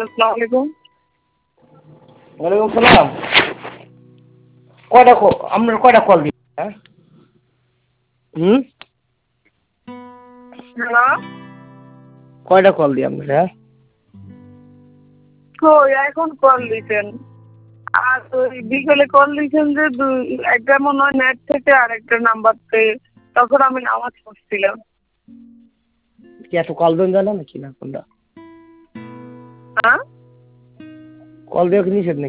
আসসালামু আলাইকুম। ওয়ালাইকুম সালাম। আপনার কয়টা কল দিচ্ছেন? হ্যাঁ? হ্যালো। কয়টা কল দিই আপনার? হ্যাঁ? কই এখন কল দিছেন? আর ওই বিকেলে কল দিছেন যে একটা মনে হয় নেট থেকে আরেকটা নাম্বার থেকে, তখন আমি নামাজ পড়ছিলাম। কি এত কল দেন জানা নাকি না কোনটা? হ্যাঁ? কল দেওয়া কি নিষেধ নাকি?